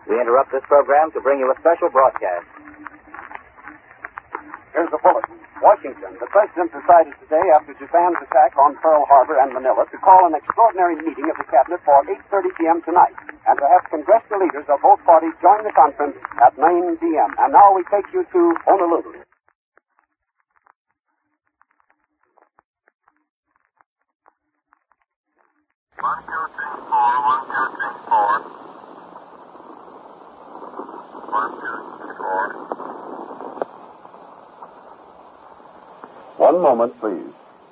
We interrupt this program to bring you a special broadcast. Here's the bulletin. Washington. The President decided today, after Japan's attack on Pearl Harbor and Manila, to call an extraordinary meeting of the Cabinet for 8:30 p.m. tonight, and to have congressional leaders of both parties join the conference at 9 p.m. And now we take you to Honolulu. One, two, three, four. 1, 2, 3, 4. One moment, please.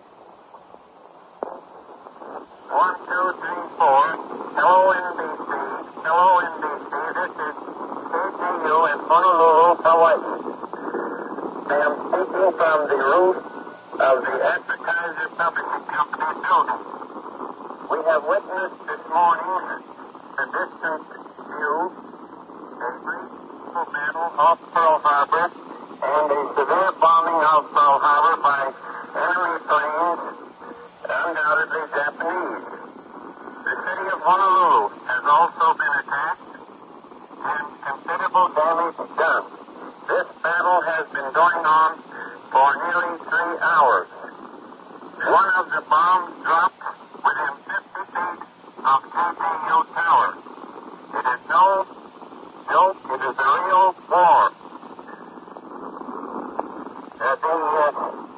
1, 2, 3, 4. Hello, NBC. Hello, NBC. This is KTU in Honolulu, Hawaii. I am speaking from the roof of the Advertiser Publishing Company building. We have witnessed this morning a distant view, a brief battle off Pearl Harbor, and a severe bombing of Pearl Harbor by enemy planes, undoubtedly Japanese. The city of Honolulu has also been attacked and considerable damage done. This battle has been going on for nearly 3 hours. One of the bombs dropped within 50 feet of KTU Tower. It is no joke, it is a real war. The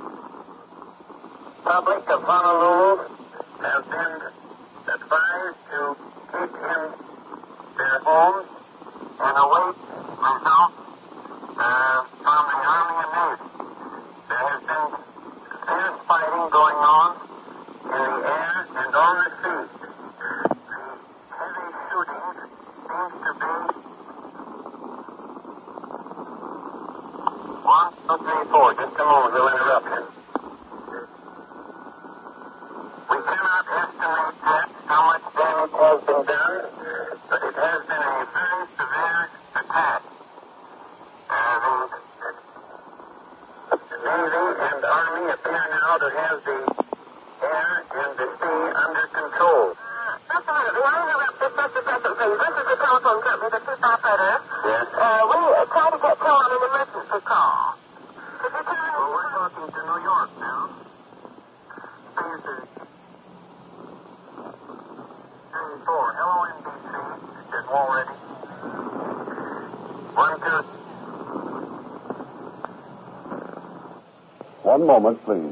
public of Honolulu have been advised to keep in their homes and await results from the Army and Navy. There has been fierce fighting going on in the air and on the sea. The heavy shooting seems to be 1, 2, 3, 4. Just a moment, we'll interrupt you. We cannot estimate yet how much damage has been done, but it has been a very severe attack. The Navy and Army appear now to have the air and the sea under control. Just a minute. May I interrupt this just a second, please? This is the telephone company, the chief operator. Yes? We tried to get through on an emergency call. Could you tell me? Well, we're talking to New York now. This is 34. Hello, NBC. Is all ready? 1, 2. One moment, please.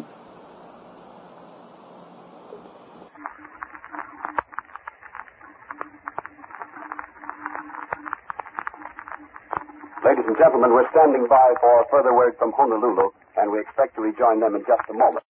Ladies and gentlemen, we're standing by for further word from Honolulu, and we expect to rejoin them in just a moment.